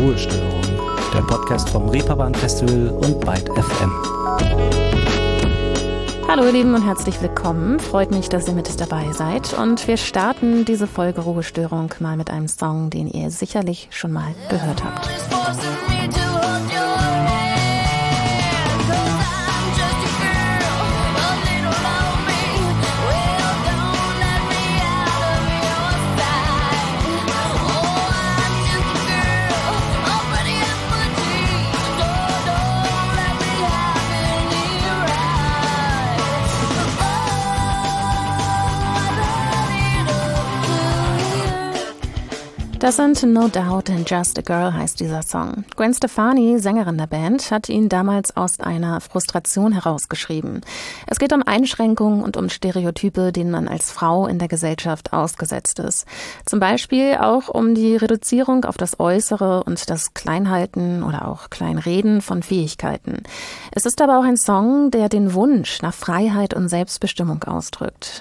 Ruhestörung, der Podcast vom Reeperbahn Festival und Byte FM. Hallo ihr Lieben und herzlich willkommen. Freut mich, dass ihr mit dabei seid. Und wir starten diese Folge Ruhestörung mal mit einem Song, den ihr sicherlich schon mal gehört habt. Das sind No Doubt and Just a Girl heißt dieser Song. Gwen Stefani, Sängerin der Band, hat ihn damals aus einer Frustration herausgeschrieben. Es geht um Einschränkungen und um Stereotype, denen man als Frau in der Gesellschaft ausgesetzt ist. Zum Beispiel auch um die Reduzierung auf das Äußere und das Kleinhalten oder auch Kleinreden von Fähigkeiten. Es ist aber auch ein Song, der den Wunsch nach Freiheit und Selbstbestimmung ausdrückt.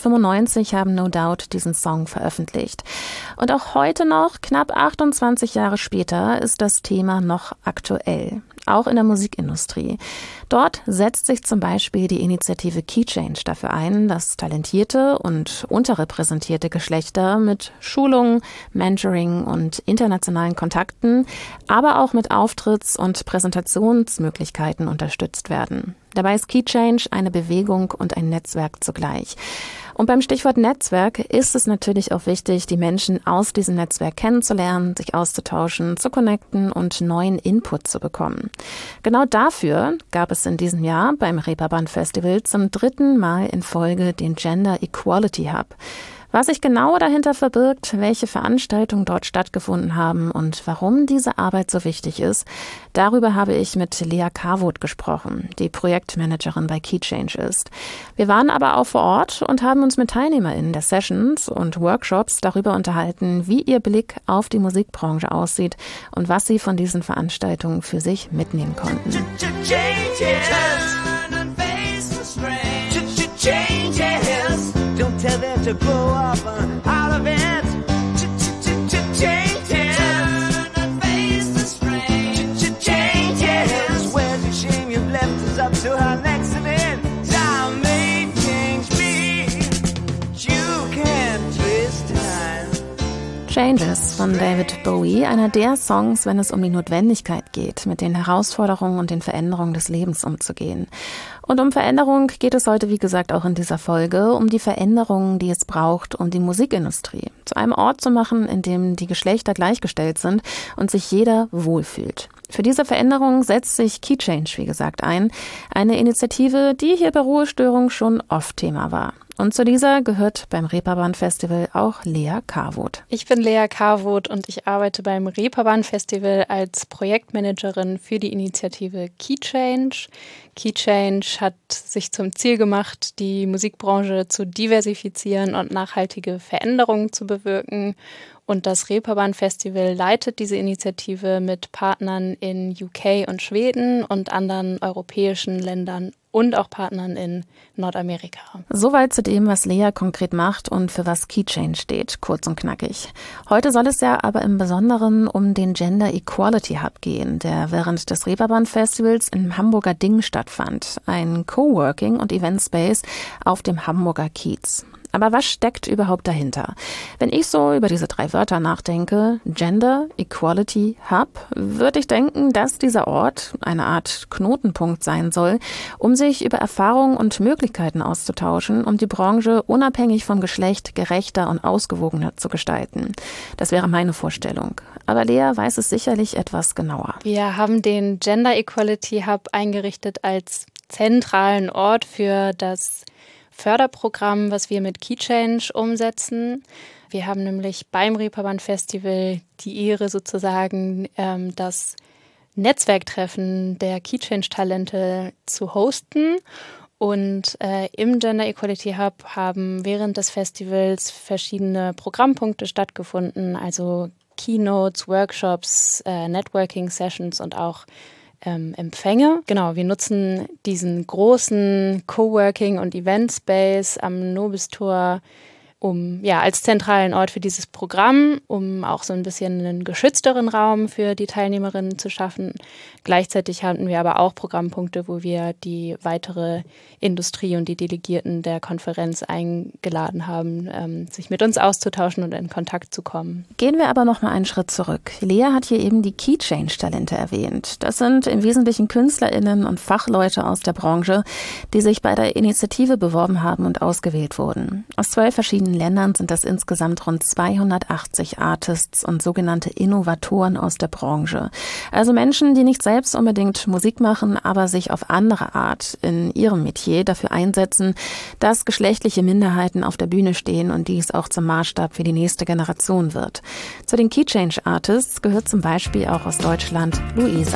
1995 haben No Doubt diesen Song veröffentlicht. Und auch heute noch, knapp 28 Jahre später, ist das Thema noch aktuell, auch in der Musikindustrie. Dort setzt sich zum Beispiel die Initiative Key Change dafür ein, dass talentierte und unterrepräsentierte Geschlechter mit Schulungen, Mentoring und internationalen Kontakten, aber auch mit Auftritts- und Präsentationsmöglichkeiten unterstützt werden. Dabei ist Key Change eine Bewegung und ein Netzwerk zugleich. Und beim Stichwort Netzwerk ist es natürlich auch wichtig, die Menschen aus diesem Netzwerk kennenzulernen, sich auszutauschen, zu connecten und neuen Input zu bekommen. Genau dafür gab es in diesem Jahr beim Reeperbahn Festival zum 3. Mal in Folge den Gender Equality Hub. Was sich genau dahinter verbirgt, welche Veranstaltungen dort stattgefunden haben und warum diese Arbeit so wichtig ist, darüber habe ich mit Lea Carwood gesprochen, die Projektmanagerin bei Key Change ist. Wir waren aber auch vor Ort und haben uns mit TeilnehmerInnen der Sessions und Workshops darüber unterhalten, wie ihr Blick auf die Musikbranche aussieht und was sie von diesen Veranstaltungen für sich mitnehmen konnten. Don't tell them to blow up all of it. Changes. Turn and face the strain. Changes. Where's your shame? You've left us up to our next event. Time may change me. You can twist time. Changes von David Bowie, einer der Songs, wenn es um die Notwendigkeit geht, mit den Herausforderungen und den Veränderungen des Lebens umzugehen. Und um Veränderung geht es heute, wie gesagt, auch in dieser Folge, um die Veränderungen, die es braucht, um die Musikindustrie zu einem Ort zu machen, in dem die Geschlechter gleichgestellt sind und sich jeder wohlfühlt. Für diese Veränderung setzt sich Key Change, wie gesagt, ein. Eine Initiative, die hier bei Ruhestörung schon oft Thema war. Und zu dieser gehört beim Reeperbahn Festival auch Lea Carwood. Ich bin Lea Carwood und ich arbeite beim Reeperbahn Festival als Projektmanagerin für die Initiative Key Change. Key Change hat sich zum Ziel gemacht, die Musikbranche zu diversifizieren und nachhaltige Veränderungen zu bewirken. Und das Reeperbahn Festival leitet diese Initiative mit Partnern in UK und Schweden und anderen europäischen Ländern und auch Partnern in Nordamerika. Soweit zu dem, was Lea konkret macht und für was Key Change steht, kurz und knackig. Heute soll es ja aber im Besonderen um den Gender Equality Hub gehen, der während des Reeperbahn Festivals im Hamburger Ding stattfand. Ein Coworking- und Event-Space auf dem Hamburger Kiez. Aber was steckt überhaupt dahinter? Wenn ich so über diese 3 Wörter nachdenke, Gender, Equality, Hub, würde ich denken, dass dieser Ort eine Art Knotenpunkt sein soll, um sich über Erfahrungen und Möglichkeiten auszutauschen, um die Branche unabhängig vom Geschlecht gerechter und ausgewogener zu gestalten. Das wäre meine Vorstellung. Aber Lea weiß es sicherlich etwas genauer. Wir haben den Gender Equality Hub eingerichtet als zentralen Ort für das Förderprogramm, was wir mit Key Change umsetzen. Wir haben nämlich beim Reeperbahn Festival die Ehre sozusagen, das Netzwerktreffen der Key Change Talente zu hosten. Und im Gender Equality Hub haben während des Festivals verschiedene Programmpunkte stattgefunden, also Keynotes, Workshops, Networking-Sessions und auch Empfänge. Genau, wir nutzen diesen großen Coworking- und Event-Space am Nobistor als zentralen Ort für dieses Programm, um auch so ein bisschen einen geschützteren Raum für die Teilnehmerinnen zu schaffen. Gleichzeitig hatten wir aber auch Programmpunkte, wo wir die weitere Industrie und die Delegierten der Konferenz eingeladen haben, sich mit uns auszutauschen und in Kontakt zu kommen. Gehen wir aber noch mal einen Schritt zurück. Lea hat hier eben die Key Change Talente erwähnt. Das sind im Wesentlichen KünstlerInnen und Fachleute aus der Branche, die sich bei der Initiative beworben haben und ausgewählt wurden. Aus 12 verschiedenen Ländern sind das insgesamt rund 280 Artists und sogenannte Innovatoren aus der Branche. Also Menschen, die nicht selbst unbedingt Musik machen, aber sich auf andere Art in ihrem Metier dafür einsetzen, dass geschlechtliche Minderheiten auf der Bühne stehen und dies auch zum Maßstab für die nächste Generation wird. Zu den Key Change Artists gehört zum Beispiel auch aus Deutschland Luisa.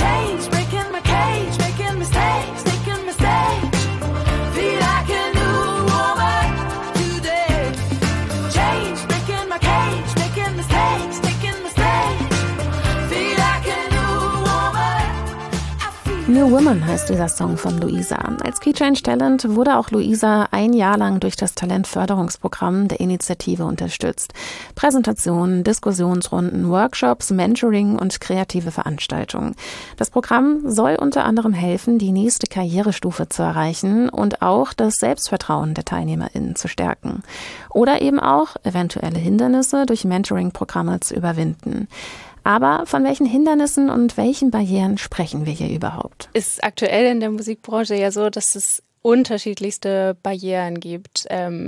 New Woman heißt dieser Song von Luisa. Als Key Change Talent wurde auch Luisa ein Jahr lang durch das Talentförderungsprogramm der Initiative unterstützt. Präsentationen, Diskussionsrunden, Workshops, Mentoring und kreative Veranstaltungen. Das Programm soll unter anderem helfen, die nächste Karrierestufe zu erreichen und auch das Selbstvertrauen der TeilnehmerInnen zu stärken. Oder eben auch eventuelle Hindernisse durch Mentoring-Programme zu überwinden. Aber von welchen Hindernissen und welchen Barrieren sprechen wir hier überhaupt? Ist aktuell in der Musikbranche ja so, dass es unterschiedlichste Barrieren gibt.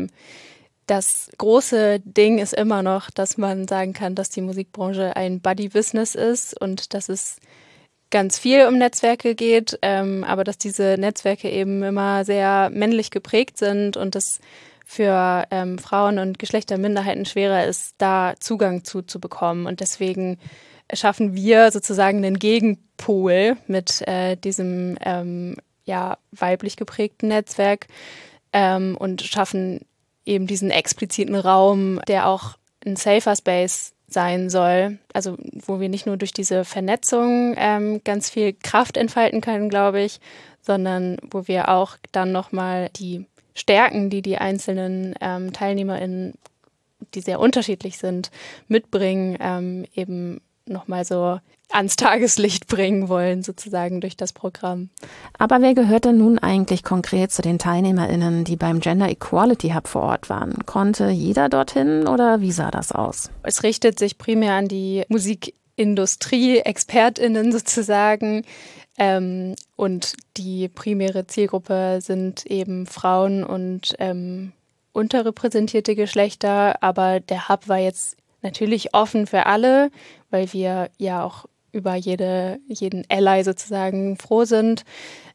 Das große Ding ist immer noch, dass man sagen kann, dass die Musikbranche ein Buddy-Business ist und dass es ganz viel um Netzwerke geht, aber dass diese Netzwerke eben immer sehr männlich geprägt sind und das für Frauen und Geschlechterminderheiten schwerer ist, da Zugang zu bekommen. Und deswegen schaffen wir sozusagen einen Gegenpol mit diesem weiblich geprägten Netzwerk und schaffen eben diesen expliziten Raum, der auch ein safer Space sein soll. Also wo wir nicht nur durch diese Vernetzung ganz viel Kraft entfalten können, glaube ich, sondern wo wir auch dann nochmal die Stärken, die die einzelnen TeilnehmerInnen, die sehr unterschiedlich sind, mitbringen, eben nochmal so ans Tageslicht bringen wollen, sozusagen durch das Programm. Aber wer gehört denn nun eigentlich konkret zu den TeilnehmerInnen, die beim Gender Equality Hub vor Ort waren? Konnte jeder dorthin oder wie sah das aus? Es richtet sich primär an die Musikindustrie, ExpertInnen sozusagen. Und die primäre Zielgruppe sind eben Frauen und unterrepräsentierte Geschlechter. Aber der Hub war jetzt natürlich offen für alle, weil wir ja auch über jeden Ally sozusagen froh sind.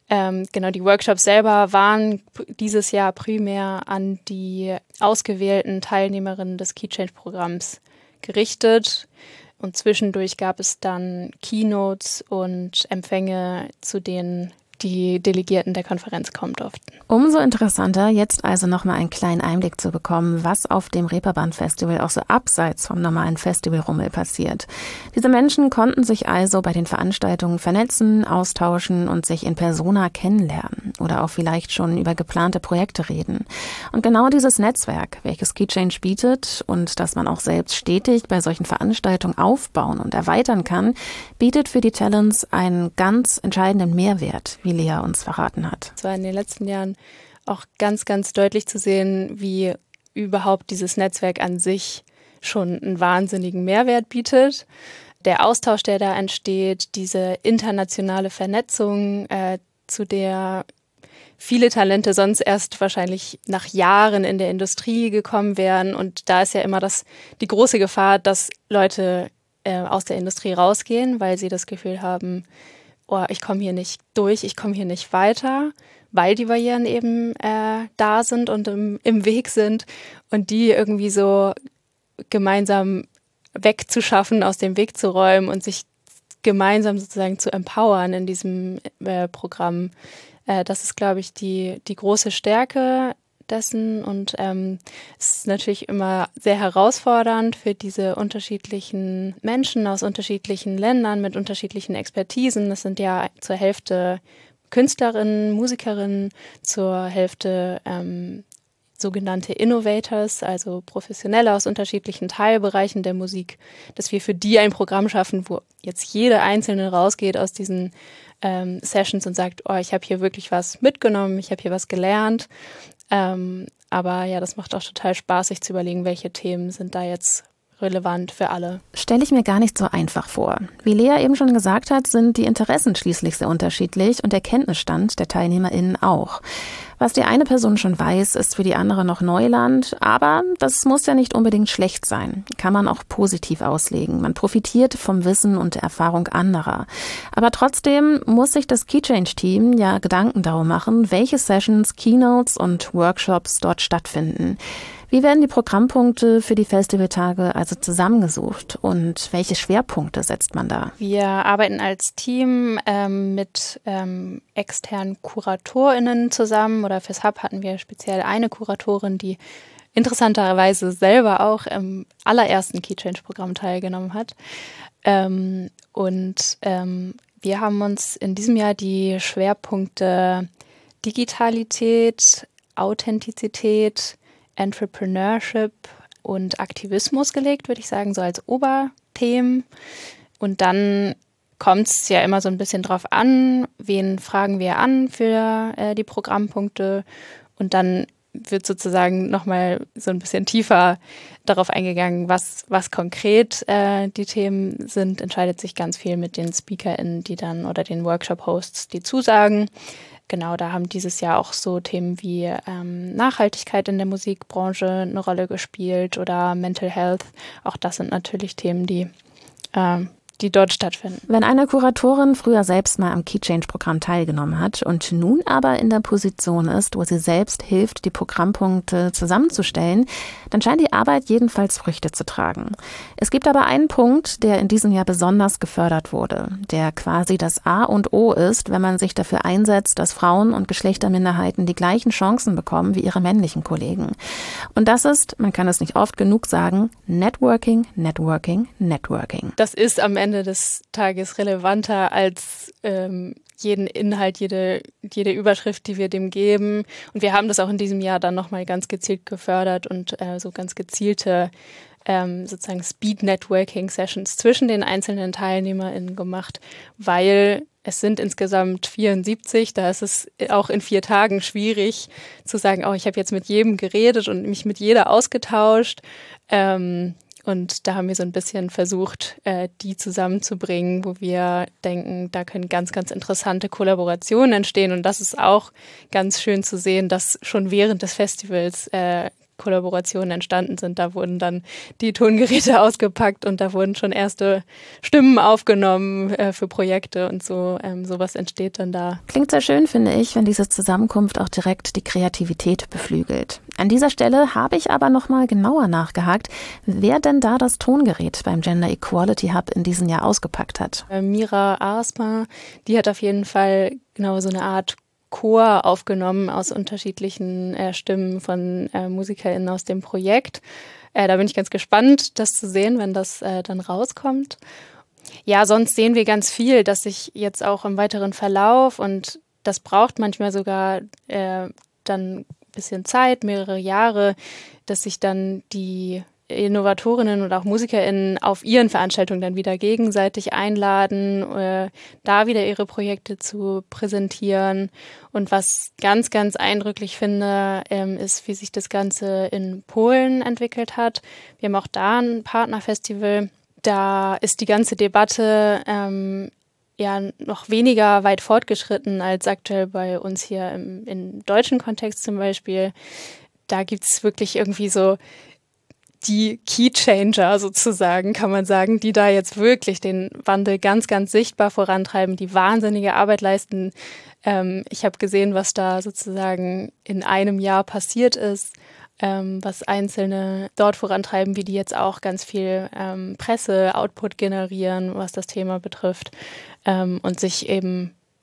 Die Workshops selber waren dieses Jahr primär an die ausgewählten Teilnehmerinnen des Key Change Programms gerichtet. Und zwischendurch gab es dann Keynotes und Empfänge, zu denen die Delegierten der Konferenz kommen durften. Umso interessanter, jetzt also nochmal einen kleinen Einblick zu bekommen, was auf dem Reeperbahn-Festival auch so abseits vom normalen Festivalrummel passiert. Diese Menschen konnten sich also bei den Veranstaltungen vernetzen, austauschen und sich in persona kennenlernen oder auch vielleicht schon über geplante Projekte reden. Und genau dieses Netzwerk, welches Key Change bietet und das man auch selbst stetig bei solchen Veranstaltungen aufbauen und erweitern kann, bietet für die Talents einen ganz entscheidenden Mehrwert, wie Lea uns verraten hat. Es war in den letzten Jahren auch ganz, ganz deutlich zu sehen, wie überhaupt dieses Netzwerk an sich schon einen wahnsinnigen Mehrwert bietet. Der Austausch, der da entsteht, diese internationale Vernetzung, zu der viele Talente sonst erst wahrscheinlich nach Jahren in der Industrie gekommen wären. Und da ist ja immer die große Gefahr, dass Leute aus der Industrie rausgehen, weil sie das Gefühl haben, ich komme hier nicht durch, ich komme hier nicht weiter, weil die Barrieren eben da sind und im Weg sind und die irgendwie so gemeinsam wegzuschaffen, aus dem Weg zu räumen und sich gemeinsam sozusagen zu empowern in diesem Programm. Das ist, glaube ich, die große Stärke dessen und es ist natürlich immer sehr herausfordernd für diese unterschiedlichen Menschen aus unterschiedlichen Ländern mit unterschiedlichen Expertisen. Das sind ja zur Hälfte Künstlerinnen, Musikerinnen, zur Hälfte sogenannte Innovators, also Professionelle aus unterschiedlichen Teilbereichen der Musik, dass wir für die ein Programm schaffen, wo jetzt jede Einzelne rausgeht aus diesen Sessions und sagt, oh, ich habe hier wirklich was mitgenommen, ich habe hier was gelernt. Aber ja, das macht auch total Spaß, sich zu überlegen, welche Themen sind da jetzt relevant für alle. Stelle ich mir gar nicht so einfach vor. Wie Lea eben schon gesagt hat, sind die Interessen schließlich sehr unterschiedlich und der Kenntnisstand der TeilnehmerInnen auch. Was die eine Person schon weiß, ist für die andere noch Neuland, aber das muss ja nicht unbedingt schlecht sein. Kann man auch positiv auslegen. Man profitiert vom Wissen und der Erfahrung anderer. Aber trotzdem muss sich das Keychange-Team ja Gedanken darum machen, welche Sessions, Keynotes und Workshops dort stattfinden. Wie werden die Programmpunkte für die Festivaltage also zusammengesucht und welche Schwerpunkte setzt man da? Wir arbeiten als Team mit externen KuratorInnen zusammen, oder fürs Hub hatten wir speziell eine Kuratorin, die interessanterweise selber auch im allerersten Keychange-Programm teilgenommen hat. Wir haben uns in diesem Jahr die Schwerpunkte Digitalität, Authentizität, Entrepreneurship und Aktivismus gelegt, würde ich sagen, so als Oberthemen. Und dann kommt es ja immer so ein bisschen drauf an, wen fragen wir an für die Programmpunkte. Und dann wird sozusagen nochmal so ein bisschen tiefer darauf eingegangen, was konkret die Themen sind. Entscheidet sich ganz viel mit den SpeakerInnen, die dann oder den Workshop-Hosts, die zusagen. Genau, da haben dieses Jahr auch so Themen wie Nachhaltigkeit in der Musikbranche eine Rolle gespielt oder Mental Health. Auch das sind natürlich Themen, die dort stattfinden. Wenn eine Kuratorin früher selbst mal am Keychange-Programm teilgenommen hat und nun aber in der Position ist, wo sie selbst hilft, die Programmpunkte zusammenzustellen, dann scheint die Arbeit jedenfalls Früchte zu tragen. Es gibt aber einen Punkt, der in diesem Jahr besonders gefördert wurde, der quasi das A und O ist, wenn man sich dafür einsetzt, dass Frauen und Geschlechterminderheiten die gleichen Chancen bekommen wie ihre männlichen Kollegen. Und das ist, man kann es nicht oft genug sagen, Networking, Networking, Networking. Das ist am Ende des Tages relevanter als jeden Inhalt, jede Überschrift, die wir dem geben. Und wir haben das auch in diesem Jahr dann nochmal ganz gezielt gefördert und so ganz gezielte sozusagen Speed-Networking-Sessions zwischen den einzelnen TeilnehmerInnen gemacht, weil es sind insgesamt 74, da ist es auch in 4 Tagen schwierig zu sagen, oh, ich habe jetzt mit jedem geredet und mich mit jeder ausgetauscht. Und da haben wir so ein bisschen versucht, die zusammenzubringen, wo wir denken, da können ganz, ganz interessante Kollaborationen entstehen. Und das ist auch ganz schön zu sehen, dass schon während des Festivals Kollaborationen entstanden sind. Da wurden dann die Tongeräte ausgepackt und da wurden schon erste Stimmen aufgenommen für Projekte und so. Sowas entsteht dann da. Klingt sehr schön, finde ich, wenn diese Zusammenkunft auch direkt die Kreativität beflügelt. An dieser Stelle habe ich aber nochmal genauer nachgehakt, wer denn da das Tongerät beim Gender Equality Hub in diesem Jahr ausgepackt hat. Mira Arsma, die hat auf jeden Fall genau so eine Art Chor aufgenommen aus unterschiedlichen Stimmen von MusikerInnen aus dem Projekt. Da bin ich ganz gespannt, das zu sehen, wenn das dann rauskommt. Ja, sonst sehen wir ganz viel, dass sich jetzt auch im weiteren Verlauf, und das braucht manchmal sogar dann ein bisschen Zeit, mehrere Jahre, dass sich dann die Innovatorinnen und auch MusikerInnen auf ihren Veranstaltungen dann wieder gegenseitig einladen, da wieder ihre Projekte zu präsentieren. Und was ganz, ganz eindrücklich finde, ist, wie sich das Ganze in Polen entwickelt hat. Wir haben auch da ein Partnerfestival. Da ist die ganze Debatte ja noch weniger weit fortgeschritten als aktuell bei uns hier im deutschen Kontext zum Beispiel. Da gibt es wirklich irgendwie so die Keychanger sozusagen, kann man sagen, die da jetzt wirklich den Wandel ganz, ganz sichtbar vorantreiben, die wahnsinnige Arbeit leisten. Ich habe gesehen, was da sozusagen in einem Jahr passiert ist, was Einzelne dort vorantreiben, wie die jetzt auch ganz viel Presse-Output generieren, was das Thema betrifft, und sich eben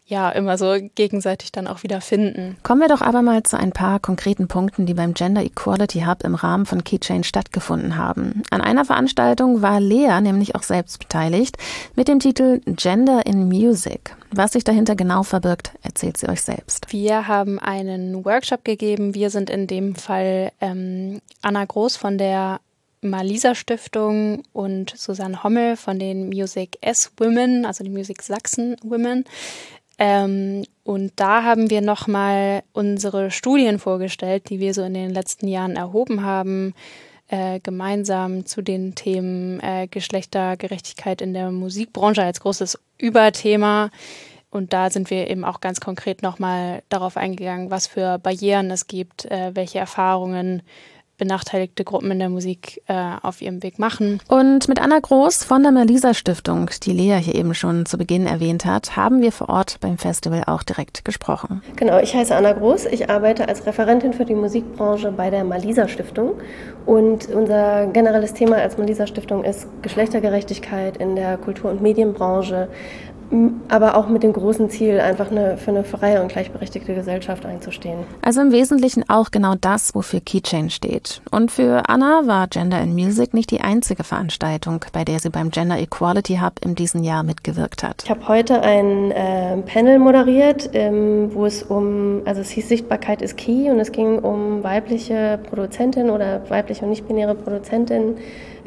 immer so gegenseitig dann auch wieder finden. Kommen wir doch aber mal zu ein paar konkreten Punkten, die beim Gender Equality Hub im Rahmen von Key Change stattgefunden haben. An einer Veranstaltung war Lea nämlich auch selbst beteiligt mit dem Titel Gender in Music. Was sich dahinter genau verbirgt, erzählt sie euch selbst. Wir haben einen Workshop gegeben. Wir sind in dem Fall Anna Groß von der Malisa Stiftung und Susanne Hommel von den Music S Women, also die Music Sachsen Women. Und da haben wir nochmal unsere Studien vorgestellt, die wir so in den letzten Jahren erhoben haben, gemeinsam zu den Themen Geschlechtergerechtigkeit in der Musikbranche als großes Überthema. Und da sind wir eben auch ganz konkret nochmal darauf eingegangen, was für Barrieren es gibt, welche Erfahrungen benachteiligte Gruppen in der Musik auf ihrem Weg machen. Und mit Anna Groß von der Malisa Stiftung, die Lea hier eben schon zu Beginn erwähnt hat, haben wir vor Ort beim Festival auch direkt gesprochen. Genau, ich heiße Anna Groß. Ich arbeite als Referentin für die Musikbranche bei der Malisa Stiftung. Und unser generelles Thema als Malisa Stiftung ist Geschlechtergerechtigkeit in der Kultur- und Medienbranche, aber auch mit dem großen Ziel, einfach für eine freie und gleichberechtigte Gesellschaft einzustehen. Also im Wesentlichen auch genau das, wofür Key Change steht. Und für Anna war Gender in Music nicht die einzige Veranstaltung, bei der sie beim Gender Equality Hub in diesem Jahr mitgewirkt hat. Ich habe heute ein Panel moderiert, wo es es hieß Sichtbarkeit ist Key, und es ging um weibliche Produzentinnen oder weibliche und nicht-binäre Produzentinnen,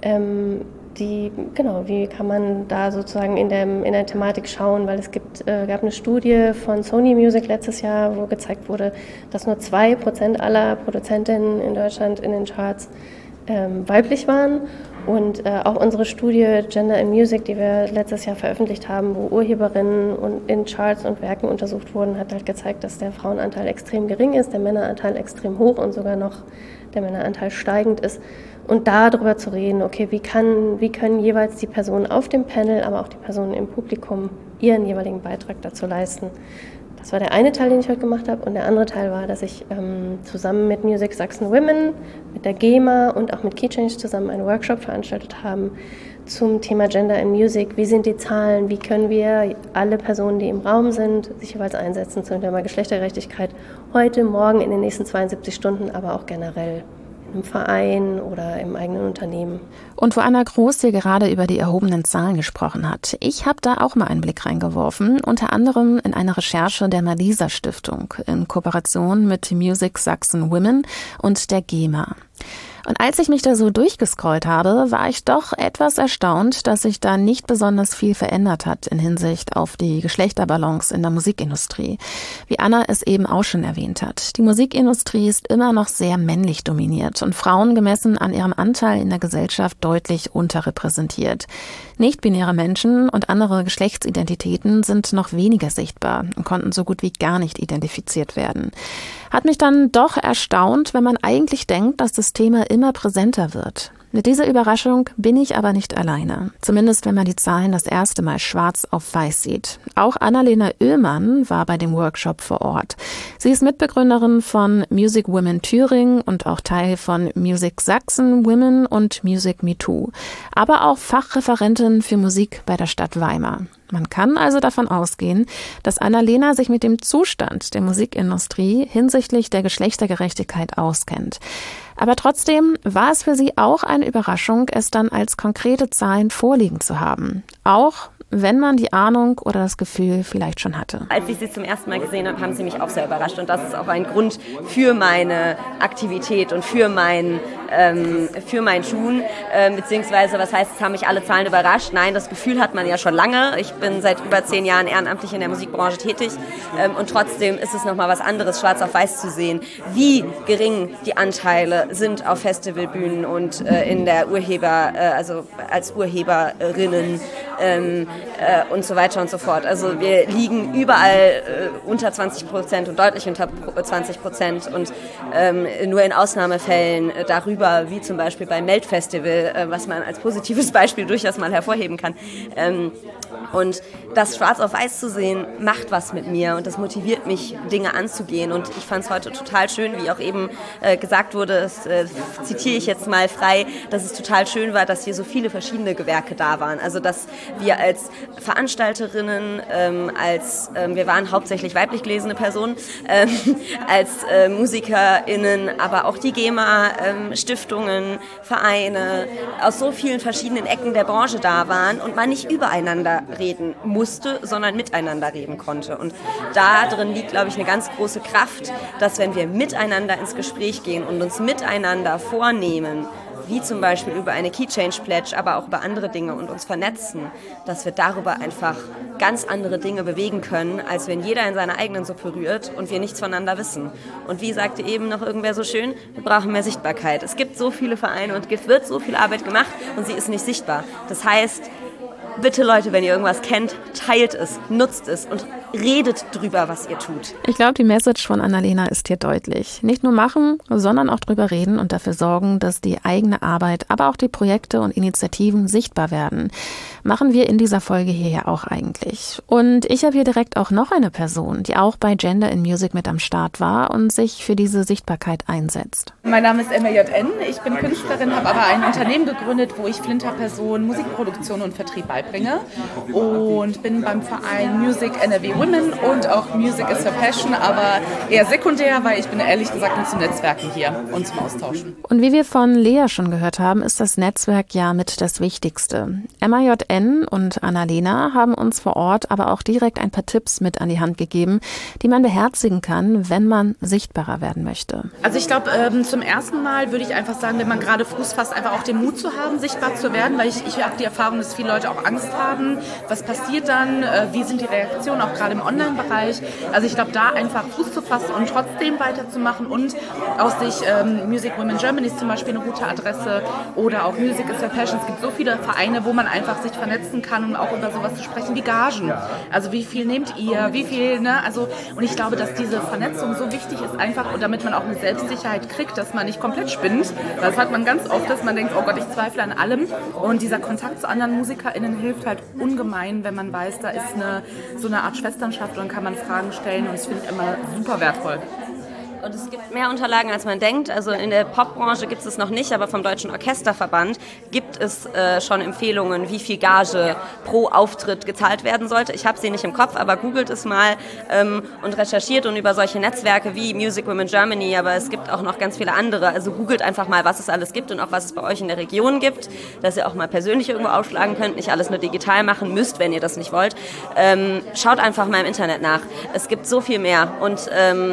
wie kann man da sozusagen in der Thematik schauen, weil es gab eine Studie von Sony Music letztes Jahr, wo gezeigt wurde, dass nur 2% aller Produzentinnen in Deutschland in den Charts weiblich waren. Und auch unsere Studie Gender in Music, die wir letztes Jahr veröffentlicht haben, wo Urheberinnen in Charts und Werken untersucht wurden, hat halt gezeigt, dass der Frauenanteil extrem gering ist, der Männeranteil extrem hoch und sogar noch der Männeranteil steigend ist. Und darüber zu reden, okay, wie können jeweils die Personen auf dem Panel, aber auch die Personen im Publikum ihren jeweiligen Beitrag dazu leisten. Das war der eine Teil, den ich heute gemacht habe. Und der andere Teil war, dass ich zusammen mit Music Sachsen Women, mit der GEMA und auch mit Key Change zusammen einen Workshop veranstaltet haben zum Thema Gender in Music. Wie sind die Zahlen? Wie können wir alle Personen, die im Raum sind, sich jeweils einsetzen zum Thema Geschlechtergerechtigkeit heute, morgen, in den nächsten 72 Stunden, aber auch generell im Verein oder im eigenen Unternehmen. Und wo Anna Groß hier gerade über die erhobenen Zahlen gesprochen hat, ich habe da auch mal einen Blick reingeworfen, unter anderem in eine Recherche der Malisa Stiftung in Kooperation mit Music Sachsen Women und der GEMA. Und als ich mich da so durchgescrollt habe, war ich doch etwas erstaunt, dass sich da nicht besonders viel verändert hat in Hinsicht auf die Geschlechterbalance in der Musikindustrie. Wie Anna es eben auch schon erwähnt hat. Die Musikindustrie ist immer noch sehr männlich dominiert und Frauen gemessen an ihrem Anteil in der Gesellschaft deutlich unterrepräsentiert. Nicht-binäre Menschen und andere Geschlechtsidentitäten sind noch weniger sichtbar und konnten so gut wie gar nicht identifiziert werden. Hat mich dann doch erstaunt, wenn man eigentlich denkt, dass das Thema immer präsenter wird. Mit dieser Überraschung bin ich aber nicht alleine. Zumindest, wenn man die Zahlen das erste Mal schwarz auf weiß sieht. Auch Annalena Oehlmann war bei dem Workshop vor Ort. Sie ist Mitbegründerin von Music Women Thüringen und auch Teil von Music Sachsen Women und Music Me Too. Aber auch Fachreferentin für Musik bei der Stadt Weimar. Man kann also davon ausgehen, dass Annalena sich mit dem Zustand der Musikindustrie hinsichtlich der Geschlechtergerechtigkeit auskennt. Aber trotzdem war es für sie auch eine Überraschung, es dann als konkrete Zahlen vorliegen zu haben. Auch wenn man die Ahnung oder das Gefühl vielleicht schon hatte. Als ich sie zum ersten Mal gesehen habe, haben sie mich auch sehr überrascht. Und das ist auch ein Grund für meine Aktivität und für mein Tun. Beziehungsweise, was heißt, es haben mich alle Zahlen überrascht? Nein, das Gefühl hat man ja schon lange. Ich bin seit über 10 Jahren ehrenamtlich in der Musikbranche tätig. Und trotzdem ist es nochmal was anderes, schwarz auf weiß zu sehen, wie gering die Anteile sind auf Festivalbühnen und in der also als Urheberinnen und so weiter und so fort. Also wir liegen überall unter 20% und deutlich unter 20% und nur in Ausnahmefällen darüber, wie zum Beispiel beim Melt-Festival, was man als positives Beispiel durchaus mal hervorheben kann. Und das schwarz auf weiß zu sehen, macht was mit mir und das motiviert mich, Dinge anzugehen. Und ich fand es heute total schön, wie auch eben gesagt wurde, das zitiere ich jetzt mal frei, dass es total schön war, dass hier so viele verschiedene Gewerke da waren. Also dass wir als Veranstalterinnen, wir waren hauptsächlich weiblich gelesene Personen, als MusikerInnen, aber auch die GEMA, Stiftungen, Vereine aus so vielen verschiedenen Ecken der Branche da waren und man nicht übereinander reden musste, sondern miteinander reden konnte. Und da drin liegt, glaube ich, eine ganz große Kraft, dass wenn wir miteinander ins Gespräch gehen und uns miteinander vornehmen, wie zum Beispiel über eine Key Change Pledge, aber auch über andere Dinge und uns vernetzen, dass wir darüber einfach ganz andere Dinge bewegen können, als wenn jeder in seiner eigenen Suppe rührt und wir nichts voneinander wissen. Und wie sagte eben noch irgendwer so schön, wir brauchen mehr Sichtbarkeit. Es gibt so viele Vereine und es wird so viel Arbeit gemacht und sie ist nicht sichtbar. Das heißt, bitte Leute, wenn ihr irgendwas kennt, teilt es, nutzt es und redet drüber, was ihr tut. Ich glaube, die Message von Annalena ist hier deutlich. Nicht nur machen, sondern auch drüber reden und dafür sorgen, dass die eigene Arbeit, aber auch die Projekte und Initiativen sichtbar werden. Machen wir in dieser Folge hier ja auch eigentlich. Und ich habe hier direkt auch noch eine Person, die auch bei Gender in Music mit am Start war und sich für diese Sichtbarkeit einsetzt. Mein Name ist MJN, ich bin Künstlerin, habe aber ein Unternehmen gegründet, wo ich Flinterpersonen Musikproduktion und Vertrieb beibringe und bin beim Verein Music NRW Women und auch Music is her Passion, aber eher sekundär, weil ich bin ehrlich gesagt nur zum Netzwerken hier und zum Austauschen. Und wie wir von Lea schon gehört haben, ist das Netzwerk ja mit das Wichtigste. MJN und Annalena haben uns vor Ort aber auch direkt ein paar Tipps mit an die Hand gegeben, die man beherzigen kann, wenn man sichtbarer werden möchte. Also ich glaube, zum ersten Mal würde ich einfach sagen, wenn man gerade Fuß fasst, einfach auch den Mut zu haben, sichtbar zu werden, weil ich habe die Erfahrung, dass viele Leute auch Angst haben. Was passiert dann? Wie sind die Reaktionen, auch gerade im Online-Bereich? Also ich glaube, da einfach Fuß zu fassen und trotzdem weiterzumachen und aus sich Music Women Germany ist zum Beispiel eine gute Adresse oder auch Music is her Passion. Es gibt so viele Vereine, wo man einfach sich vernetzen kann und auch über sowas zu sprechen wie Gagen. Also wie viel nehmt ihr? Wie viel? Ne? Also, und ich glaube, dass diese Vernetzung so wichtig ist einfach, und damit man auch eine Selbstsicherheit kriegt, dass man nicht komplett spinnt. Das hat man ganz oft, dass man denkt, oh Gott, ich zweifle an allem. Und dieser Kontakt zu anderen MusikerInnen hilft halt ungemein, wenn man weiß, da ist so eine Art Schwesternschaft und dann kann man Fragen stellen und das finde ich immer super wertvoll. Und es gibt mehr Unterlagen, als man denkt. Also in der Popbranche gibt es noch nicht, aber vom Deutschen Orchesterverband gibt es schon Empfehlungen, wie viel Gage pro Auftritt gezahlt werden sollte. Ich habe sie nicht im Kopf, aber googelt es mal und recherchiert und über solche Netzwerke wie Music Women Germany, aber es gibt auch noch ganz viele andere. Also googelt einfach mal, was es alles gibt und auch was es bei euch in der Region gibt, dass ihr auch mal persönlich irgendwo aufschlagen könnt, nicht alles nur digital machen müsst, wenn ihr das nicht wollt. Schaut einfach mal im Internet nach. Es gibt so viel mehr und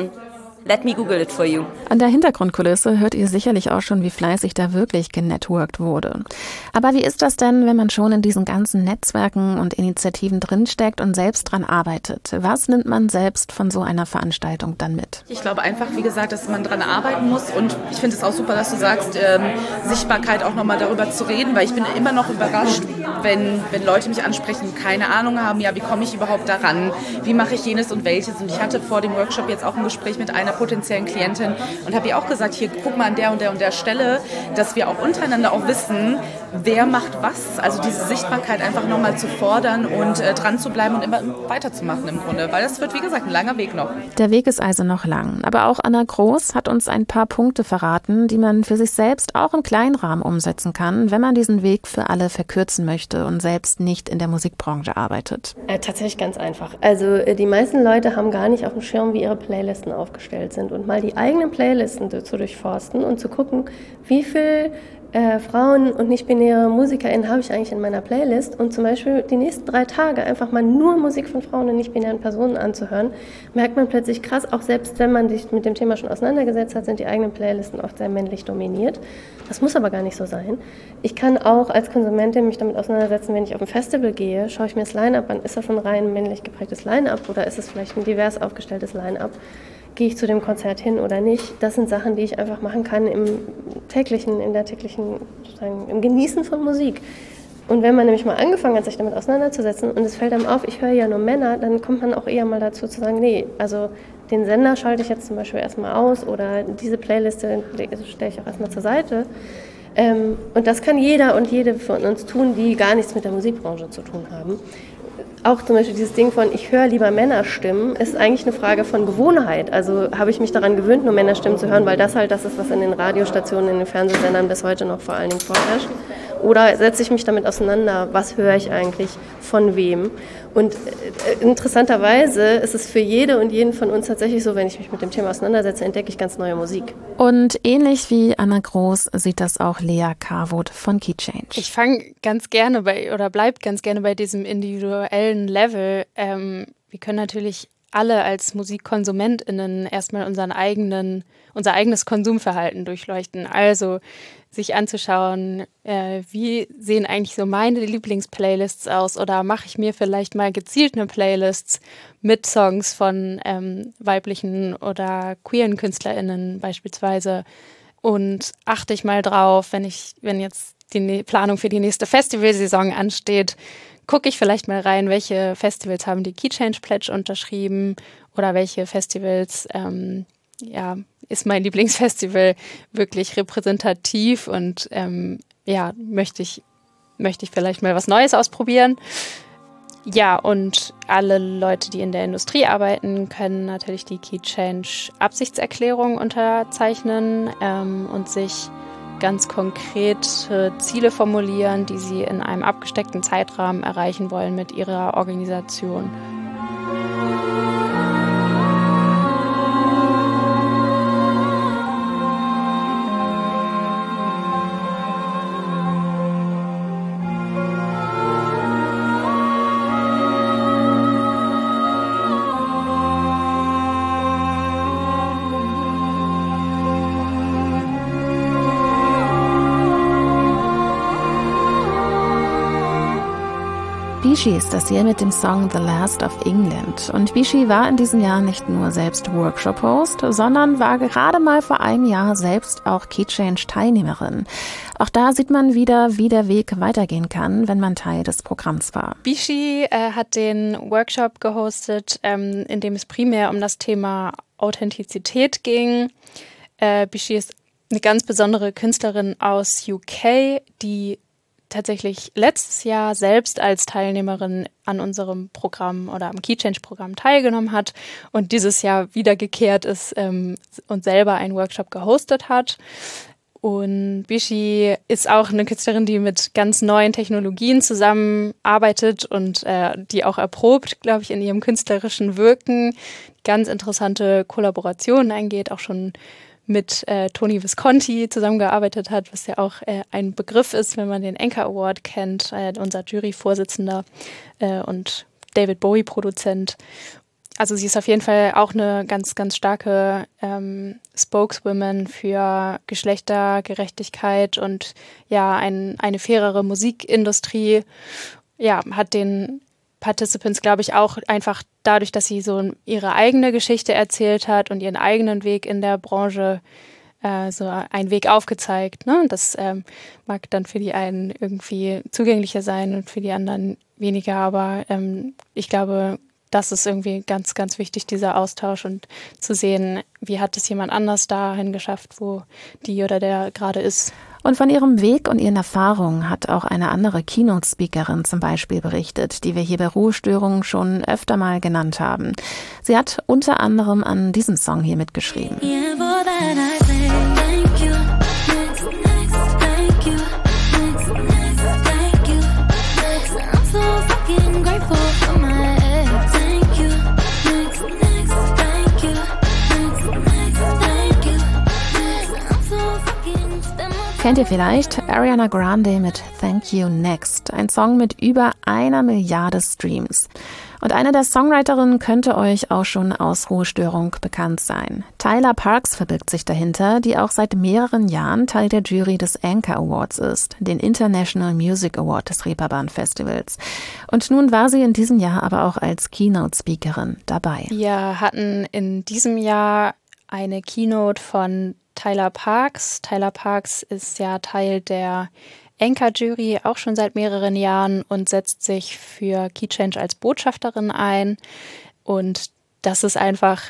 let me Google it for you. An der Hintergrundkulisse hört ihr sicherlich auch schon, wie fleißig da wirklich genetworked wurde. Aber wie ist das denn, wenn man schon in diesen ganzen Netzwerken und Initiativen drinsteckt und selbst dran arbeitet? Was nimmt man selbst von so einer Veranstaltung dann mit? Ich glaube einfach, wie gesagt, dass man dran arbeiten muss und ich finde es auch super, dass du sagst, Sichtbarkeit auch nochmal darüber zu reden, weil ich bin immer noch überrascht, wenn Leute mich ansprechen, keine Ahnung haben, ja, wie komme ich überhaupt daran? Wie mache ich jenes und welches? Und ich hatte vor dem Workshop jetzt auch ein Gespräch mit einer potenziellen Klientin und habe ihr auch gesagt, hier guck mal an der und der und der Stelle, dass wir auch untereinander auch wissen, wer macht was. Also diese Sichtbarkeit einfach nochmal zu fordern und dran zu bleiben und immer weiterzumachen im Grunde, weil das wird, wie gesagt, ein langer Weg noch. Der Weg ist also noch lang. Aber auch Anna Groß hat uns ein paar Punkte verraten, die man für sich selbst auch im kleinen Rahmen umsetzen kann, wenn man diesen Weg für alle verkürzen möchte und selbst nicht in der Musikbranche arbeitet. Tatsächlich ganz einfach. Also die meisten Leute haben gar nicht auf dem Schirm, wie ihre Playlisten aufgestellt sind und mal die eigenen Playlisten zu durchforsten und zu gucken, wie viel Frauen und nicht-binäre MusikerInnen habe ich eigentlich in meiner Playlist und zum Beispiel die nächsten 3 Tage einfach mal nur Musik von Frauen und nicht-binären Personen anzuhören, merkt man plötzlich krass, auch selbst wenn man sich mit dem Thema schon auseinandergesetzt hat, sind die eigenen Playlisten oft sehr männlich dominiert. Das muss aber gar nicht so sein. Ich kann auch als Konsumentin mich damit auseinandersetzen, wenn ich auf ein Festival gehe, schaue ich mir das Line-Up an, ist das ein rein männlich geprägtes Line-Up oder ist es vielleicht ein divers aufgestelltes Line-Up? Gehe ich zu dem Konzert hin oder nicht? Das sind Sachen, die ich einfach machen kann im Genießen von Musik. Und wenn man nämlich mal angefangen hat, sich damit auseinanderzusetzen und es fällt einem auf, ich höre ja nur Männer, dann kommt man auch eher mal dazu zu sagen, nee, also den Sender schalte ich jetzt zum Beispiel erstmal aus oder diese Playliste stelle ich auch erstmal zur Seite. Und das kann jeder und jede von uns tun, die gar nichts mit der Musikbranche zu tun haben. Auch zum Beispiel dieses Ding von, ich höre lieber Männerstimmen, ist eigentlich eine Frage von Gewohnheit. Also habe ich mich daran gewöhnt, nur Männerstimmen zu hören, weil das halt das ist, was in den Radiostationen, in den Fernsehsendern bis heute noch vor allen Dingen vorherrscht. Oder setze ich mich damit auseinander, was höre ich eigentlich von wem? Und interessanterweise ist es für jede und jeden von uns tatsächlich so, wenn ich mich mit dem Thema auseinandersetze, entdecke ich ganz neue Musik. Und ähnlich wie Anna Groß sieht das auch Lea Carwood von Key Change. Ich fange ganz gerne bleib ganz gerne bei diesem individuellen Level. Wir können natürlich alle als MusikkonsumentInnen erstmal unser eigenes Konsumverhalten durchleuchten. Also sich anzuschauen, wie sehen eigentlich so meine Lieblingsplaylists aus, oder mache ich mir vielleicht mal gezielt eine Playlist mit Songs von weiblichen oder queeren KünstlerInnen beispielsweise, und achte ich mal drauf, wenn jetzt die Planung für die nächste Festivalsaison ansteht, gucke ich vielleicht mal rein, welche Festivals haben die Key Change Pledge unterschrieben oder welche Festivals ist mein Lieblingsfestival wirklich repräsentativ und möchte ich vielleicht mal was Neues ausprobieren. Ja, und alle Leute, die in der Industrie arbeiten, können natürlich die Key Change Absichtserklärung unterzeichnen und sich ganz konkrete Ziele formulieren, die sie in einem abgesteckten Zeitrahmen erreichen wollen mit ihrer Organisation. Bishi ist das hier mit dem Song The Last of England. Und Bishi war in diesem Jahr nicht nur selbst Workshop-Host, sondern war gerade mal vor einem Jahr selbst auch Key Change-Teilnehmerin. Auch da sieht man wieder, wie der Weg weitergehen kann, wenn man Teil des Programms war. Bishi hat den Workshop gehostet, in dem es primär um das Thema Authentizität ging. Bishi ist eine ganz besondere Künstlerin aus UK, die tatsächlich letztes Jahr selbst als Teilnehmerin an unserem Programm oder am Key Change Programm teilgenommen hat und dieses Jahr wiedergekehrt ist und selber einen Workshop gehostet hat. Und Bishi ist auch eine Künstlerin, die mit ganz neuen Technologien zusammenarbeitet und die auch erprobt, glaube ich, in ihrem künstlerischen Wirken ganz interessante Kollaborationen eingeht, auch schon mit Tony Visconti zusammengearbeitet hat, was ja auch ein Begriff ist, wenn man den Anchor Award kennt, unser Juryvorsitzender und David Bowie-Produzent. Also sie ist auf jeden Fall auch eine ganz, ganz starke Spokeswoman für Geschlechtergerechtigkeit und ja, eine fairere Musikindustrie. Ja, hat den Participants, glaube ich, auch einfach dadurch, dass sie so ihre eigene Geschichte erzählt hat und ihren eigenen Weg in der Branche so einen Weg aufgezeigt. Ne? Das mag dann für die einen irgendwie zugänglicher sein und für die anderen weniger, aber ich glaube, das ist irgendwie ganz, ganz wichtig, dieser Austausch und zu sehen, wie hat es jemand anders dahin geschafft, wo die oder der gerade ist. Und von ihrem Weg und ihren Erfahrungen hat auch eine andere Keynote-Speakerin zum Beispiel berichtet, die wir hier bei Ruhestörungen schon öfter mal genannt haben. Sie hat unter anderem an diesem Song hier mitgeschrieben. Kennt ihr vielleicht Ariana Grande mit Thank You Next, ein Song mit über 1 Milliarde Streams. Und eine der Songwriterinnen könnte euch auch schon aus Ruhestörung bekannt sein. Tyler Parks verbirgt sich dahinter, die auch seit mehreren Jahren Teil der Jury des Anchor Awards ist, den International Music Award des Reeperbahn Festivals. Und nun war sie in diesem Jahr aber auch als Keynote-Speakerin dabei. Wir hatten in diesem Jahr eine Keynote von Tyler Parks. Tyler Parks ist ja Teil der Anchor-Jury auch schon seit mehreren Jahren und setzt sich für Key Change als Botschafterin ein. Und das ist einfach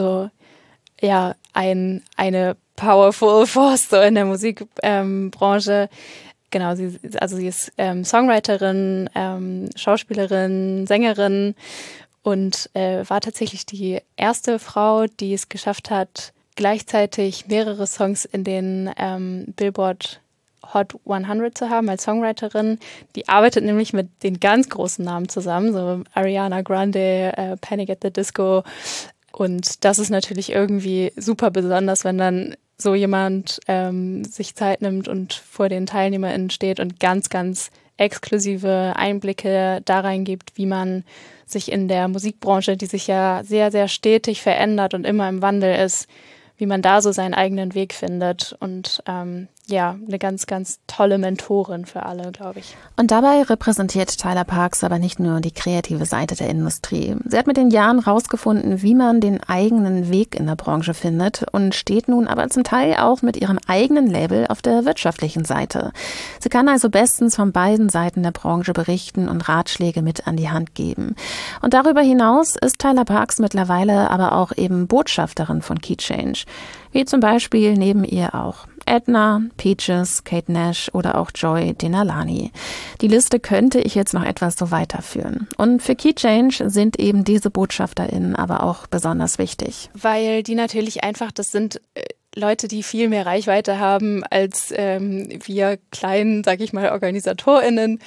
eine powerful force so in der Musikbranche. Genau, sie ist Songwriterin, Schauspielerin, Sängerin und war tatsächlich die erste Frau, die es geschafft hat, gleichzeitig mehrere Songs in den Billboard Hot 100 zu haben als Songwriterin. Die arbeitet nämlich mit den ganz großen Namen zusammen, so Ariana Grande, Panic at the Disco. Und das ist natürlich irgendwie super besonders, wenn dann so jemand sich Zeit nimmt und vor den TeilnehmerInnen steht und ganz, ganz exklusive Einblicke da reingibt, wie man sich in der Musikbranche, die sich ja sehr, sehr stetig verändert und immer im Wandel ist, wie man da so seinen eigenen Weg findet. Und eine ganz, ganz tolle Mentorin für alle, glaube ich. Und dabei repräsentiert Tyler Parks aber nicht nur die kreative Seite der Industrie. Sie hat mit den Jahren rausgefunden, wie man den eigenen Weg in der Branche findet und steht nun aber zum Teil auch mit ihrem eigenen Label auf der wirtschaftlichen Seite. Sie kann also bestens von beiden Seiten der Branche berichten und Ratschläge mit an die Hand geben. Und darüber hinaus ist Tyler Parks mittlerweile aber auch eben Botschafterin von Key Change. Wie zum Beispiel neben ihr auch Edna, Peaches, Kate Nash oder auch Joy Denalani. Die Liste könnte ich jetzt noch etwas so weiterführen. Und für Key Change sind eben diese BotschafterInnen aber auch besonders wichtig. Weil die natürlich einfach, das sind Leute, die viel mehr Reichweite haben als wir kleinen, sag ich mal, OrganisatorInnen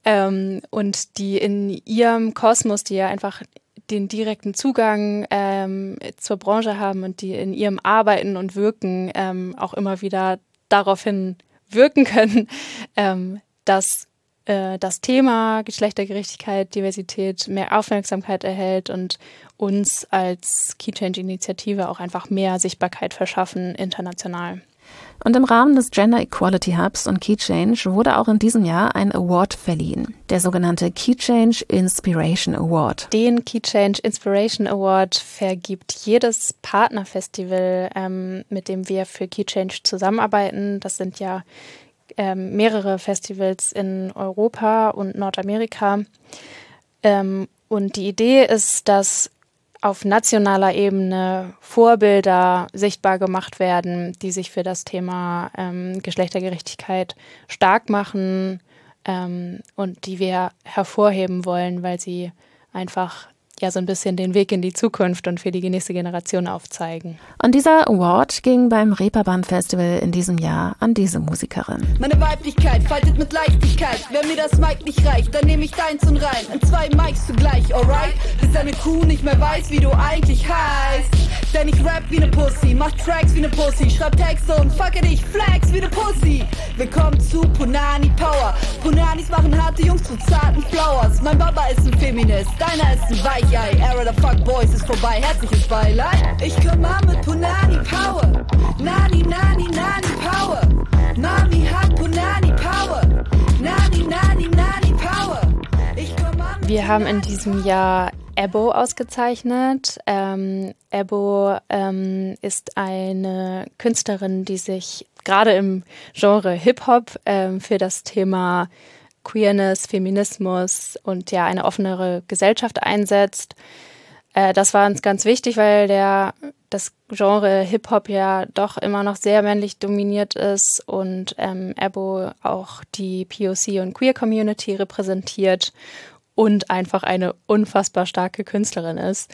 und die in ihrem Kosmos, die ja einfach den direkten Zugang zur Branche haben und die in ihrem Arbeiten und Wirken auch immer wieder daraufhin wirken können, dass das Thema Geschlechtergerechtigkeit, Diversität mehr Aufmerksamkeit erhält und uns als Key Change Initiative auch einfach mehr Sichtbarkeit verschaffen international. Und im Rahmen des Gender Equality Hubs und Key Change wurde auch in diesem Jahr ein Award verliehen, der sogenannte Key Change Inspiration Award. Den Key Change Inspiration Award vergibt jedes Partnerfestival, mit dem wir für Key Change zusammenarbeiten. Das sind ja mehrere Festivals in Europa und Nordamerika. Und die Idee ist, dass auf nationaler Ebene Vorbilder sichtbar gemacht werden, die sich für das Thema Geschlechtergerechtigkeit stark machen und die wir hervorheben wollen, weil sie einfach ja so ein bisschen den Weg in die Zukunft und für die nächste Generation aufzeigen. Und dieser Award ging beim Reeperbahn Festival in diesem Jahr an diese Musikerin. Meine Weiblichkeit faltet mit Leichtigkeit. Wenn mir das Mic nicht reicht, dann nehme ich deins und rein. In 2 Mics zugleich, alright? Bis deine Kuh nicht mehr weiß, wie du eigentlich heißt. Denn ich rap wie ne Pussy, mach Tracks wie ne Pussy, schreib Texte und fucke dich, flex wie ne Pussy. Willkommen zu Punani Power. Punanis machen harte Jungs zu zarten Flowers. Mein Baba ist ein Feminist, deiner ist ein Weichei. Era the Fuck Boys ist vorbei, herzliches Beileid. Ich komm an mit Punani Power. Nani, Nani, Nani Power. Mami hat Punani Power. Nani, Nani, Nani Power. Ich komm an mit Wir haben in diesem Jahr Ebo ausgezeichnet. Ebo ist eine Künstlerin, die sich gerade im Genre Hip-Hop für das Thema Queerness, Feminismus und ja eine offenere Gesellschaft einsetzt. Das war uns ganz wichtig, weil das Genre Hip-Hop ja doch immer noch sehr männlich dominiert ist und Ebo auch die POC und Queer-Community repräsentiert und einfach eine unfassbar starke Künstlerin ist.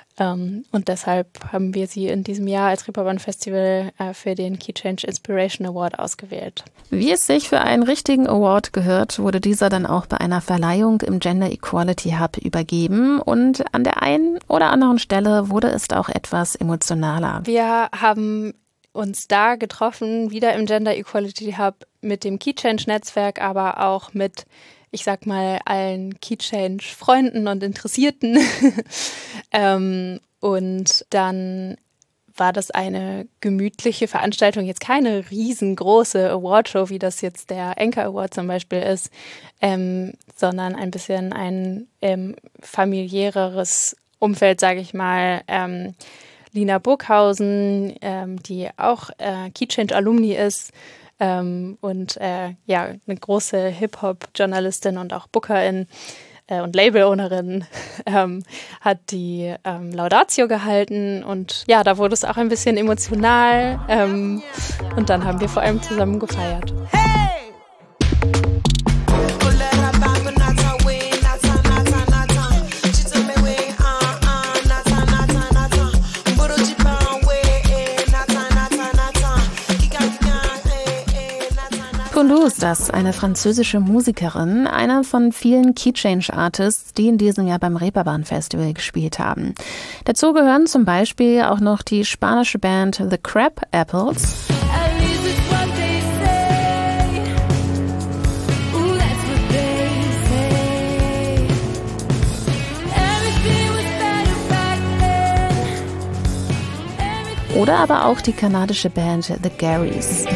Und deshalb haben wir sie in diesem Jahr als Reeperbahn Festival für den Key Change Inspiration Award ausgewählt. Wie es sich für einen richtigen Award gehört, wurde dieser dann auch bei einer Verleihung im Gender Equality Hub übergeben und an der einen oder anderen Stelle wurde es auch etwas emotionaler. Wir haben uns da getroffen, wieder im Gender Equality Hub mit dem Key Change Netzwerk, aber auch mit, ich sag mal, allen Key Change Freunden und Interessierten. Und dann war das eine gemütliche Veranstaltung, jetzt keine riesengroße Awardshow, wie das jetzt der Anchor Award zum Beispiel ist, sondern ein bisschen ein familiäreres Umfeld, sage ich mal. Lina Burghausen, die auch Key Change Alumni ist, und eine große Hip-Hop-Journalistin und auch Bookerin und Label-Ownerin, hat die Laudatio gehalten und ja, da wurde es auch ein bisschen emotional und dann haben wir vor allem zusammen gefeiert. Pundu das, eine französische Musikerin, einer von vielen Key-Change-Artists, die in diesem Jahr beim Reeperbahn-Festival gespielt haben. Dazu gehören zum Beispiel auch noch die spanische Band The Crab Apples. Oder aber auch die kanadische Band The Garys.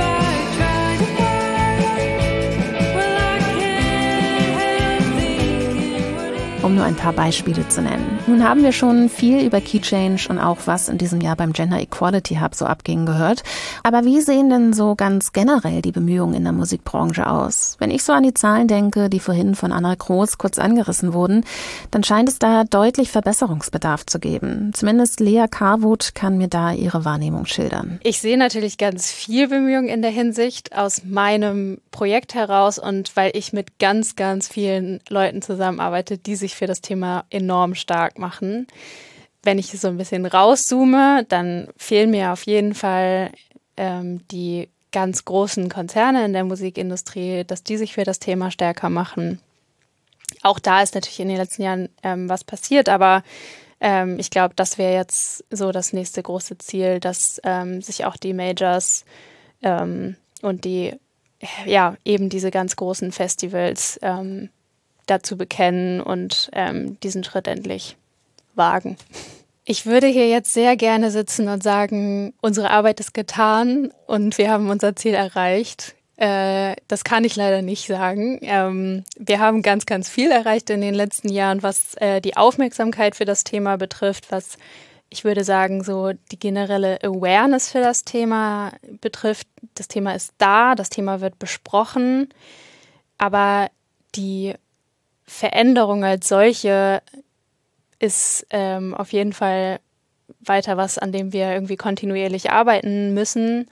Um nur ein paar Beispiele zu nennen. Nun haben wir schon viel über Key Change und auch was in diesem Jahr beim Gender Equality Hub so abging gehört. Aber wie sehen denn so ganz generell die Bemühungen in der Musikbranche aus? Wenn ich so an die Zahlen denke, die vorhin von Anna Groß kurz angerissen wurden, dann scheint es da deutlich Verbesserungsbedarf zu geben. Zumindest Lea Carwood kann mir da ihre Wahrnehmung schildern. Ich sehe natürlich ganz viel Bemühungen in der Hinsicht aus meinem Projekt heraus und weil ich mit ganz, ganz vielen Leuten zusammenarbeite, die sich für das Thema enorm stark machen. Wenn ich so ein bisschen rauszoome, dann fehlen mir auf jeden Fall die ganz großen Konzerne in der Musikindustrie, dass die sich für das Thema stärker machen. Auch da ist natürlich in den letzten Jahren was passiert, aber ich glaube, das wäre jetzt so das nächste große Ziel, dass sich auch die Majors und die, eben diese ganz großen Festivals dazu bekennen und diesen Schritt endlich wagen. Ich würde hier jetzt sehr gerne sitzen und sagen, unsere Arbeit ist getan und wir haben unser Ziel erreicht. Das kann ich leider nicht sagen. Wir haben ganz, ganz viel erreicht in den letzten Jahren, was die Aufmerksamkeit für das Thema betrifft, was ich würde sagen, so die generelle Awareness für das Thema betrifft. Das Thema ist da, das Thema wird besprochen, aber die Veränderung als solche ist auf jeden Fall weiter was, an dem wir irgendwie kontinuierlich arbeiten müssen.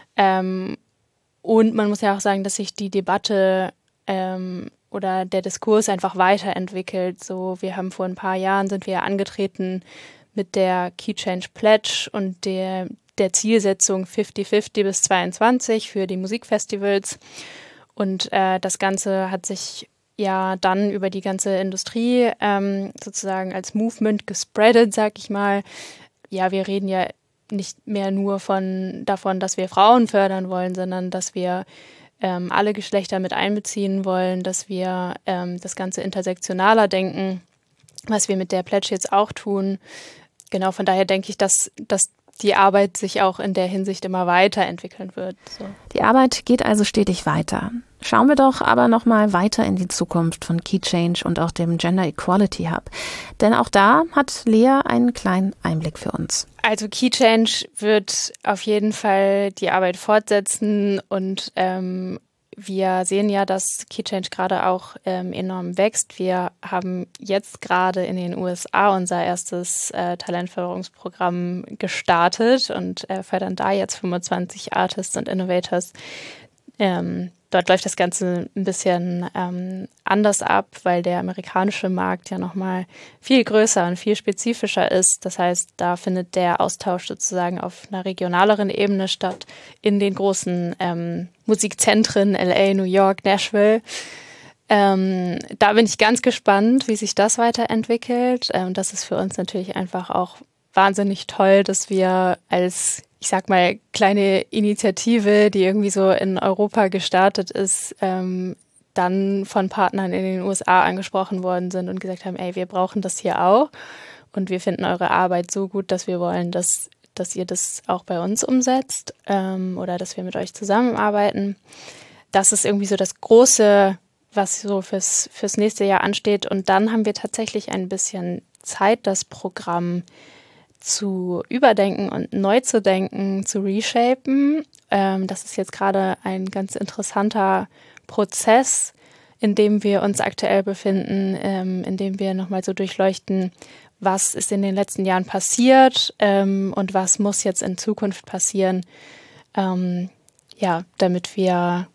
Und man muss ja auch sagen, dass sich die Debatte oder der Diskurs einfach weiterentwickelt. So, wir haben vor ein paar Jahren sind wir angetreten mit der Key Change Pledge und der Zielsetzung 50-50 bis 2022 für die Musikfestivals. Und das Ganze hat sich ja dann über die ganze Industrie sozusagen als Movement gespreadet, sag ich mal. Ja, wir reden ja nicht mehr nur davon, dass wir Frauen fördern wollen, sondern dass wir alle Geschlechter mit einbeziehen wollen, dass wir das Ganze intersektionaler denken, was wir mit der Pledge jetzt auch tun. Genau, von daher denke ich, dass die Arbeit sich auch in der Hinsicht immer weiterentwickeln wird. So. Die Arbeit geht also stetig weiter. Schauen wir doch aber noch mal weiter in die Zukunft von Key Change und auch dem Gender Equality Hub. Denn auch da hat Lea einen kleinen Einblick für uns. Also Key Change wird auf jeden Fall die Arbeit fortsetzen und wir sehen ja, dass Key Change gerade auch enorm wächst. Wir haben jetzt gerade in den USA unser erstes Talentförderungsprogramm gestartet und fördern da jetzt 25 Artists und Innovators. Dort läuft das Ganze ein bisschen anders ab, weil der amerikanische Markt ja nochmal viel größer und viel spezifischer ist. Das heißt, da findet der Austausch sozusagen auf einer regionaleren Ebene statt, in den großen Musikzentren LA, New York, Nashville. Da bin ich ganz gespannt, wie sich das weiterentwickelt. Das ist für uns natürlich einfach auch wahnsinnig toll, dass wir als, ich sag mal, kleine Initiative, die irgendwie so in Europa gestartet ist, dann von Partnern in den USA angesprochen worden sind und gesagt haben, ey, wir brauchen das hier auch und wir finden eure Arbeit so gut, dass wir wollen, dass ihr das auch bei uns umsetzt oder dass wir mit euch zusammenarbeiten. Das ist irgendwie so das Große, was so fürs nächste Jahr ansteht. Und dann haben wir tatsächlich ein bisschen Zeit, das Programm zu überdenken und neu zu denken, zu reshapen. Das ist jetzt gerade ein ganz interessanter Prozess, in dem wir uns aktuell befinden, in dem wir nochmal so durchleuchten, was ist in den letzten Jahren passiert und was muss jetzt in Zukunft passieren, damit wir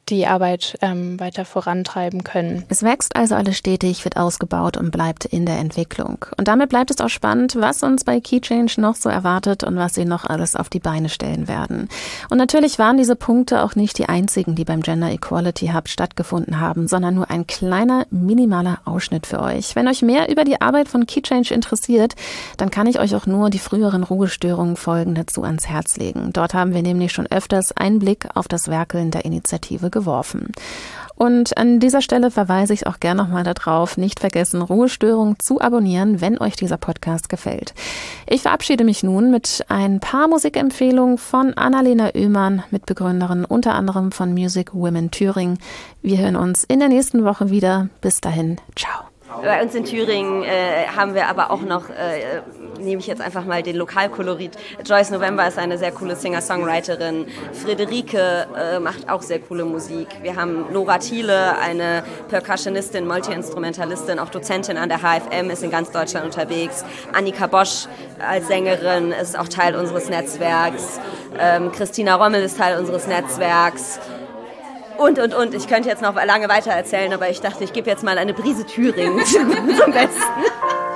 die Arbeit weiter vorantreiben können. Es wächst also alles stetig, wird ausgebaut und bleibt in der Entwicklung. Und damit bleibt es auch spannend, was uns bei KeyChange noch so erwartet und was sie noch alles auf die Beine stellen werden. Und natürlich waren diese Punkte auch nicht die einzigen, die beim Gender Equality Hub stattgefunden haben, sondern nur ein kleiner, minimaler Ausschnitt für euch. Wenn euch mehr über die Arbeit von KeyChange interessiert, dann kann ich euch auch nur die früheren Ruhestörungen-Folgen dazu ans Herz legen. Dort haben wir nämlich schon öfters einen Blick auf das Werkeln der Initiative geworfen. Und an dieser Stelle verweise ich auch gerne nochmal darauf, nicht vergessen, Ruhestörung zu abonnieren, wenn euch dieser Podcast gefällt. Ich verabschiede mich nun mit ein paar Musikempfehlungen von Annalena Oehmann, Mitbegründerin unter anderem von Music Women Thüringen. Wir hören uns in der nächsten Woche wieder. Bis dahin, ciao. Bei uns in Thüringen haben wir aber auch noch, nehme ich jetzt einfach mal den Lokalkolorit. Joyce November ist eine sehr coole Singer-Songwriterin. Friederike macht auch sehr coole Musik. Wir haben Nora Thiele, eine Percussionistin, Multi-Instrumentalistin, auch Dozentin an der HFM, ist in ganz Deutschland unterwegs. Annika Bosch als Sängerin ist auch Teil unseres Netzwerks. Christina Rommel ist Teil unseres Netzwerks. Und. Ich könnte jetzt noch lange weiter erzählen, aber ich dachte, ich gebe jetzt mal eine Prise Thüringen zum Besten.